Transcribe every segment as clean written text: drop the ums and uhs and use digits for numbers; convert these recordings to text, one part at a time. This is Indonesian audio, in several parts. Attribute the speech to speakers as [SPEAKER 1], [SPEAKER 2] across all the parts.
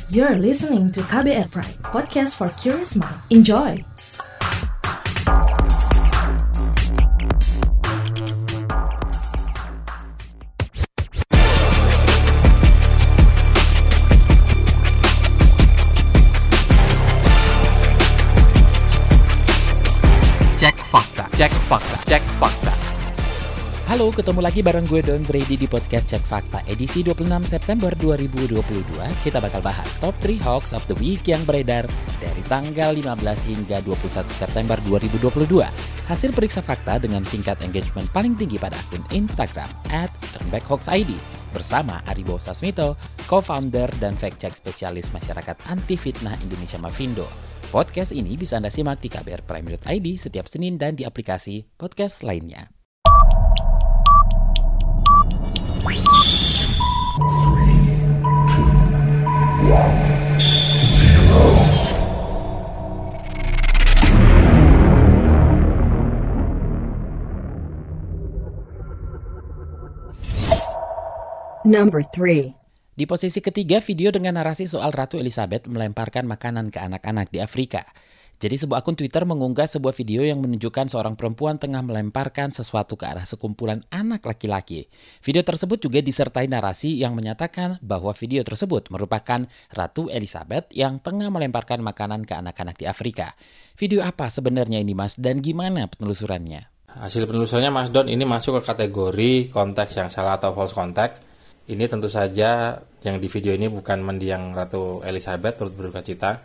[SPEAKER 1] You're listening to KBR Pride, podcast for curious mind. Enjoy!
[SPEAKER 2] Cek fakta. Halo, ketemu lagi bareng gue Don Brady di podcast Cek Fakta edisi 26 September 2022. Kita bakal bahas top 3 hoax of the week yang beredar dari tanggal 15 hingga 21 September 2022. Hasil periksa fakta dengan tingkat engagement paling tinggi pada akun Instagram @turnbackhoaxid bersama Aribo Sasmito, co-founder dan fact-check spesialis masyarakat anti fitnah Indonesia Mavindo. Podcast ini bisa Anda simak di kbrprime.id setiap Senin dan di aplikasi podcast lainnya.
[SPEAKER 3] Number 3.
[SPEAKER 2] Di posisi ketiga, video dengan narasi soal Ratu Elizabeth melemparkan makanan ke anak-anak di Afrika. Jadi sebuah akun Twitter mengunggah sebuah video yang menunjukkan seorang perempuan tengah melemparkan sesuatu ke arah sekumpulan anak laki-laki. Video tersebut juga disertai narasi yang menyatakan bahwa video tersebut merupakan Ratu Elizabeth yang tengah melemparkan makanan ke anak-anak di Afrika. Video apa sebenarnya ini, Mas, dan gimana penelusurannya?
[SPEAKER 4] Hasil penelusurannya, Mas Don, ini masuk ke kategori konteks yang salah atau false context. Ini tentu saja yang di video ini bukan mendiang Ratu Elizabeth turut berduka cita.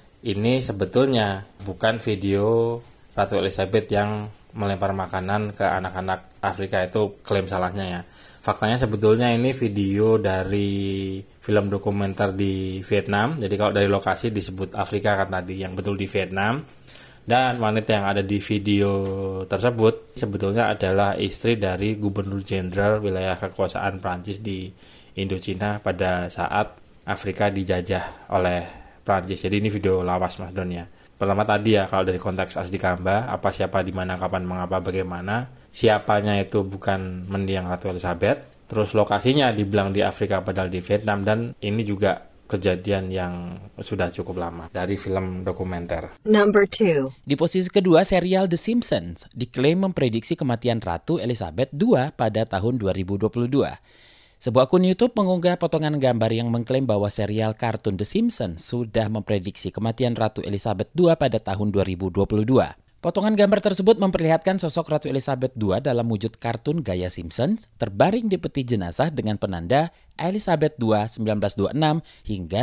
[SPEAKER 4] Ini sebetulnya bukan video Ratu Elizabeth yang melempar makanan ke anak-anak Afrika, itu klaim salahnya ya. Faktanya sebetulnya ini video dari film dokumenter di Vietnam. Jadi kalau dari lokasi disebut Afrika kan tadi, yang betul di Vietnam. Dan wanita yang ada di video tersebut sebetulnya adalah istri dari Gubernur Jenderal wilayah kekuasaan Prancis di Indochina pada saat Afrika dijajah oleh Prancis. Jadi ini video lawas, Mas Don ya. Pertama tadi ya, kalau dari konteks Asdi Kamba, apa, siapa, di mana, kapan, mengapa, bagaimana. Siapanya itu bukan mendiang Ratu Elizabeth. Terus lokasinya dibilang di Afrika padahal di Vietnam. Dan ini juga kejadian yang sudah cukup lama dari film dokumenter.
[SPEAKER 3] Number 2.
[SPEAKER 2] Di posisi kedua, serial The Simpsons diklaim memprediksi kematian Ratu Elizabeth II pada tahun 2022. Sebuah akun YouTube mengunggah potongan gambar yang mengklaim bahwa serial kartun The Simpsons sudah memprediksi kematian Ratu Elizabeth II pada tahun 2022. Potongan gambar tersebut memperlihatkan sosok Ratu Elizabeth II dalam wujud kartun gaya Simpsons terbaring di peti jenazah dengan penanda Elizabeth II 1926 hingga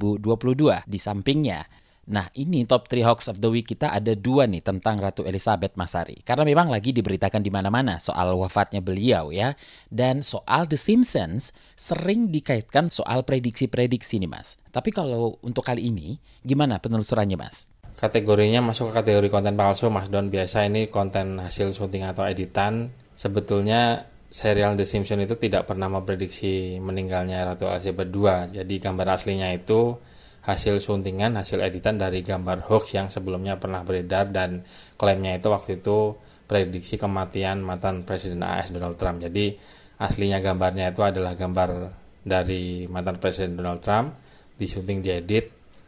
[SPEAKER 2] 2022 di sampingnya. Nah, ini top 3 hoax of the week kita ada 2 nih tentang Ratu Elizabeth, Mas Ari. Karena memang lagi diberitakan di mana-mana soal wafatnya beliau ya. Dan soal The Simpsons sering dikaitkan soal prediksi-prediksi nih, Mas. Tapi kalau untuk kali ini, gimana penelusurannya, Mas?
[SPEAKER 4] Kategorinya masuk ke kategori konten palsu, Mas Don. Biasa ini konten hasil syuting atau editan. Sebetulnya serial The Simpsons itu tidak pernah memprediksi meninggalnya Ratu Elizabeth II. Jadi gambar aslinya itu hasil syutingan, hasil editan dari gambar hoax yang sebelumnya pernah beredar, dan klaimnya itu waktu itu prediksi kematian mantan Presiden AS Donald Trump. Jadi aslinya gambarnya itu adalah gambar dari mantan Presiden Donald Trump, disyuting, diedit,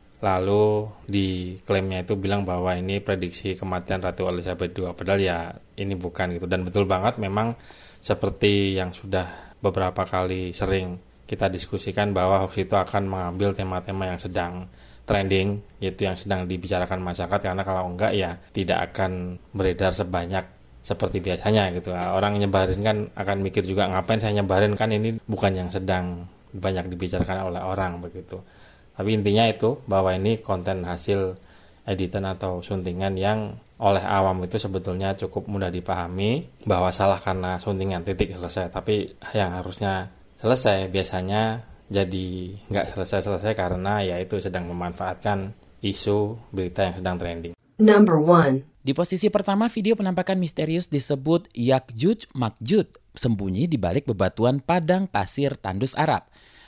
[SPEAKER 4] lalu di klaimnya itu bilang bahwa ini prediksi kematian Ratu Elizabeth II. Padahal ya ini bukan gitu. Dan betul banget, memang seperti yang sudah beberapa kali sering kita diskusikan bahwa hoax itu akan mengambil tema-tema yang sedang trending, yaitu yang sedang dibicarakan masyarakat, karena kalau enggak ya tidak akan beredar sebanyak seperti biasanya gitu. Orang nyebarin kan akan mikir juga, ngapain saya nyebarin, kan ini bukan yang sedang banyak dibicarakan oleh orang begitu. Tapi intinya itu bahwa ini konten hasil editan atau suntingan yang oleh awam itu sebetulnya cukup mudah dipahami bahwa salah karena suntingan, titik, selesai. Tapi yang harusnya selesai biasanya jadi nggak selesai-selesai karena ya itu sedang memanfaatkan isu berita yang sedang trending.
[SPEAKER 3] Number 1.
[SPEAKER 2] Di posisi pertama, video penampakan misterius disebut Yakjuj Makjuj, sembunyi di balik bebatuan padang pasir tandus Arab.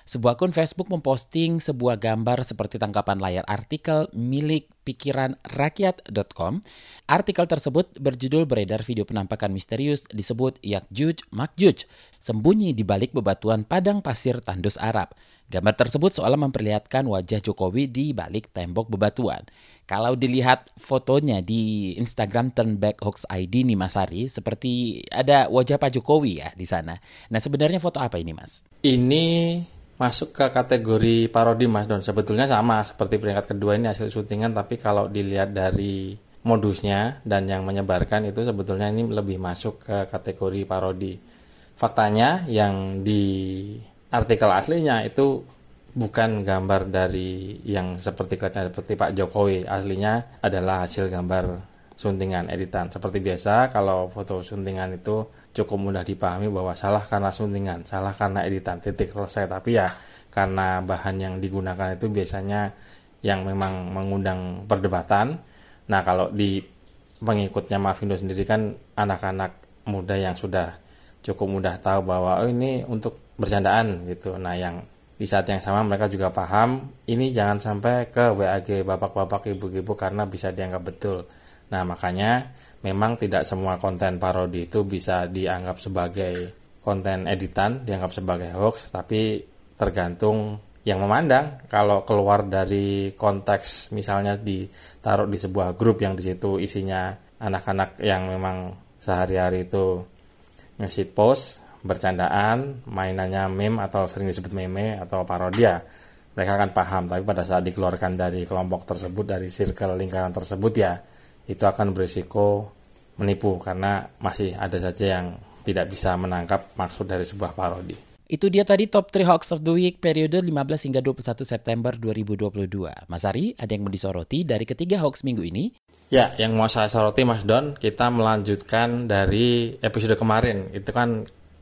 [SPEAKER 2] Sebuah akun Facebook memposting sebuah gambar seperti tangkapan layar artikel milik pikiranrakyat.com. Artikel tersebut berjudul beredar video penampakan misterius disebut Yakjuj Makjuj, sembunyi di balik bebatuan padang pasir tandus Arab. Gambar tersebut seolah memperlihatkan wajah Jokowi di balik tembok bebatuan. Kalau dilihat fotonya di Instagram Turnback Hoax ID nih Mas Ari, seperti ada wajah Pak Jokowi ya di sana. Nah sebenarnya foto apa ini Mas?
[SPEAKER 4] Ini masuk ke kategori parodi Mas Don. Sebetulnya sama seperti peringkat kedua, ini hasil syutingan, tapi kalau dilihat dari modusnya dan yang menyebarkan itu sebetulnya ini lebih masuk ke kategori parodi. Faktanya yang di artikel aslinya itu bukan gambar dari yang seperti kelihatan seperti Pak Jokowi. Aslinya adalah hasil gambar suntingan editan. Seperti biasa kalau foto suntingan itu cukup mudah dipahami bahwa salah karena suntingan, salah karena editan, titik selesai. Tapi ya karena bahan yang digunakan itu biasanya yang memang mengundang perdebatan. Nah kalau di pengikutnya Mavindo sendiri kan anak-anak muda yang sudah cukup mudah tahu bahwa oh ini untuk bercandaan gitu. Nah yang di saat yang sama mereka juga paham ini jangan sampai ke WAG bapak-bapak ibu-ibu karena bisa dianggap betul. Nah makanya memang tidak semua konten parodi itu bisa dianggap sebagai konten editan, dianggap sebagai hoax, tapi tergantung yang memandang. Kalau keluar dari konteks misalnya ditaruh di sebuah grup yang di situ isinya anak-anak yang memang sehari-hari itu nge-shit post, bercandaan, mainannya meme atau sering disebut meme atau parodia, mereka akan paham. Tapi pada saat dikeluarkan dari kelompok tersebut, dari circle lingkaran tersebut ya itu akan berisiko menipu karena masih ada saja yang tidak bisa menangkap maksud dari sebuah parodi.
[SPEAKER 2] Itu dia tadi top 3 hoax of the week periode 15 hingga 21 September 2022. Mas Ari, ada yang mau disoroti dari ketiga hoax minggu ini?
[SPEAKER 4] Ya, yang mau saya soroti Mas Don, kita melanjutkan dari episode kemarin. Itu kan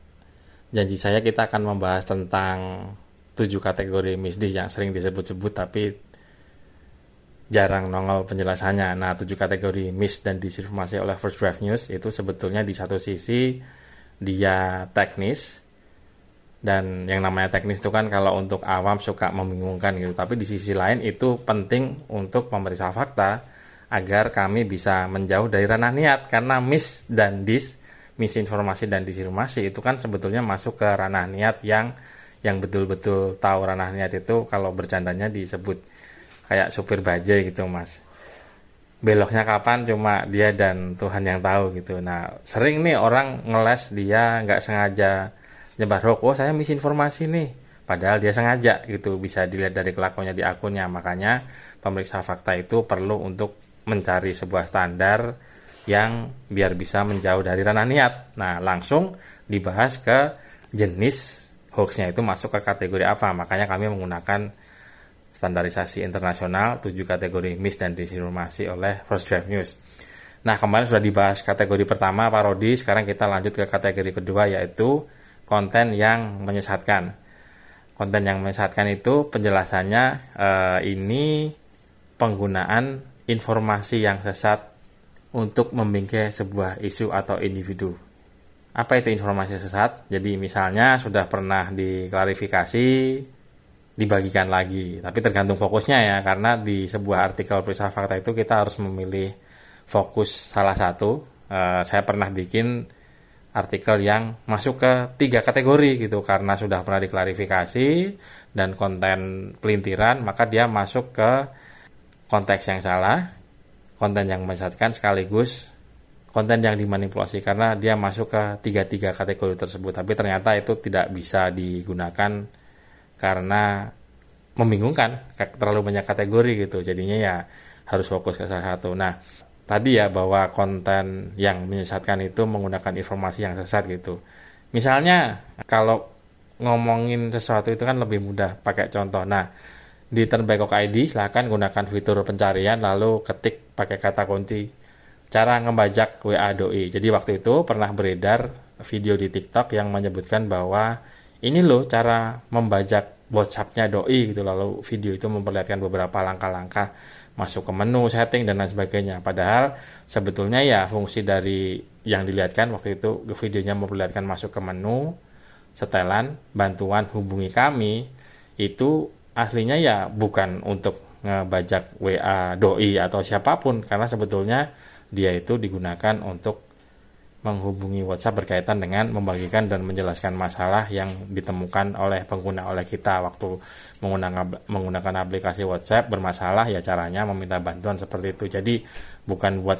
[SPEAKER 4] janji saya kita akan membahas tentang 7 kategori misdis yang sering disebut-sebut tapi jarang nongol penjelasannya. Nah, 7 kategori mis dan disinformasi oleh First Draft News itu sebetulnya di satu sisi dia teknis, dan yang namanya teknis itu kan kalau untuk awam suka membingungkan gitu. Tapi di sisi lain itu penting untuk pemeriksa fakta agar kami bisa menjauh dari ranah niat, karena mis dan misinformasi dan disinformasi itu kan sebetulnya masuk ke ranah niat yang betul-betul tahu ranah niat itu kalau bercandanya disebut kayak supir bajai gitu Mas. Beloknya kapan cuma dia dan Tuhan yang tahu gitu. Nah sering nih orang ngeles dia nggak sengaja nyebar hoax, oh saya misinformasi nih, padahal dia sengaja gitu. Bisa dilihat dari kelakuannya di akunnya. Makanya pemeriksa fakta itu perlu untuk mencari sebuah standar yang biar bisa menjauh dari ranah niat. Nah langsung dibahas ke jenis hoaxnya itu masuk ke kategori apa. Makanya kami menggunakan standarisasi internasional 7 kategori mis dan disinformasi oleh First Draft News. Nah kemarin sudah dibahas kategori pertama parodi, sekarang kita lanjut ke kategori kedua yaitu konten yang menyesatkan. Konten yang menyesatkan itu penjelasannya ini penggunaan informasi yang sesat untuk membingkai sebuah isu atau individu. Apa itu informasi sesat? Jadi misalnya sudah pernah diklarifikasi, dibagikan lagi, tapi tergantung fokusnya ya, karena di sebuah artikel periksa fakta itu kita harus memilih fokus salah satu. Saya pernah bikin artikel yang masuk ke 3 kategori gitu, karena sudah pernah diklarifikasi dan konten pelintiran, maka dia masuk ke konteks yang salah, konten yang menyesatkan sekaligus konten yang dimanipulasi, karena dia masuk ke 3 kategori tersebut. Tapi ternyata itu tidak bisa digunakan karena membingungkan, terlalu banyak kategori gitu, jadinya ya harus fokus ke salah satu. Nah tadi ya bahwa konten yang menyesatkan itu menggunakan informasi yang sesat gitu. Misalnya kalau ngomongin sesuatu itu kan lebih mudah pakai contoh. Nah di Turnback Hoax ID silahkan gunakan fitur pencarian lalu ketik pakai kata kunci cara ngebajak WA doi. Jadi waktu itu pernah beredar video di TikTok yang menyebutkan bahwa ini loh cara membajak WhatsApp-nya doi gitu. Lalu video itu memperlihatkan beberapa langkah-langkah masuk ke menu, setting dan lain sebagainya. Padahal sebetulnya ya fungsi dari yang dilihatkan waktu itu videonya memperlihatkan masuk ke menu, setelan, bantuan hubungi kami. itu aslinya ya bukan untuk ngebajak WA doi atau siapapun, karena sebetulnya dia itu digunakan untuk menghubungi WhatsApp berkaitan dengan membagikan dan menjelaskan masalah yang ditemukan oleh pengguna, oleh kita waktu menggunakan aplikasi WhatsApp bermasalah, ya caranya meminta bantuan seperti itu. Jadi bukan buat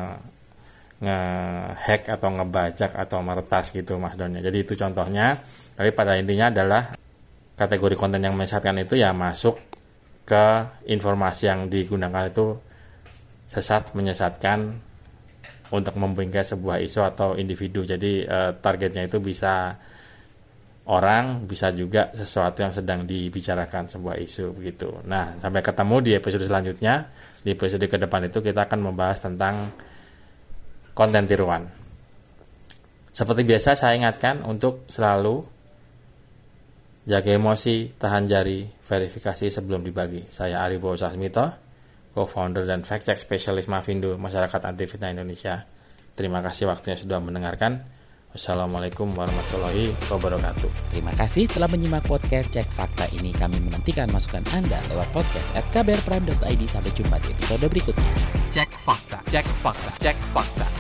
[SPEAKER 4] nge-hack atau ngebajak atau meretas gitu Mas Don. Jadi itu contohnya, tapi pada intinya adalah kategori konten yang menyesatkan itu ya masuk ke informasi yang digunakan itu sesat, menyesatkan untuk membingkai sebuah isu atau individu. Jadi targetnya itu bisa orang, bisa juga sesuatu yang sedang dibicarakan sebuah isu begitu. Nah, sampai ketemu di episode selanjutnya. Di episode ke depan itu kita akan membahas tentang konten tiruan. Seperti biasa saya ingatkan untuk selalu jaga emosi, tahan jari, verifikasi sebelum dibagi. Saya Aribo Sasmito, co-founder dan fact-check spesialis Mavindo Masyarakat Anti Fitnah Indonesia. Terima kasih waktunya sudah mendengarkan. Wassalamualaikum warahmatullahi wabarakatuh.
[SPEAKER 2] Terima kasih telah menyimak podcast Cek Fakta ini. Kami menantikan masukan Anda lewat podcast @kbrprime.id. Sampai jumpa di episode berikutnya.
[SPEAKER 5] Cek Fakta, Cek Fakta, Cek Fakta.